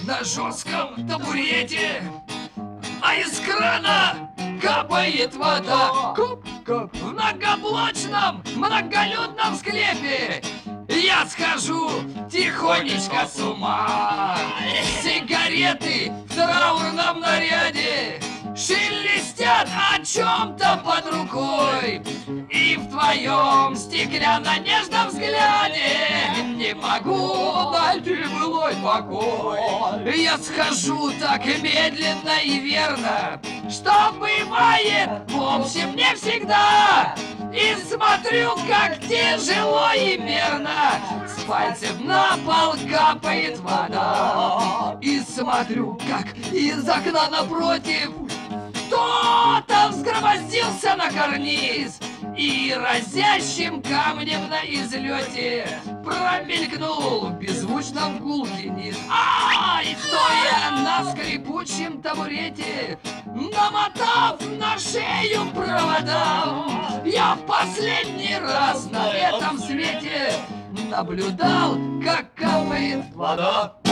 на жестком табурете, а из крана капает вода. В многоблочном, многолюдном склепе я схожу тихонечко с ума. Сигареты в траурном наряде шелестят о чем-то под рукой. И в твоем стеклянно-нежном взгляде не могу найти былой покой. Я схожу так медленно и верно, что бывает, в общем, не всегда. И смотрю, как тяжело и мерно с пальцев на пол капает вода. И смотрю, как из окна напротив кто-то взгромоздился на карниз и разящим камнем на излете промелькнул в беззвучном гулке низ. И стоя на скрипучем табурете, намотав на шею провода, я в последний раз на этом свете наблюдал, как капает вода.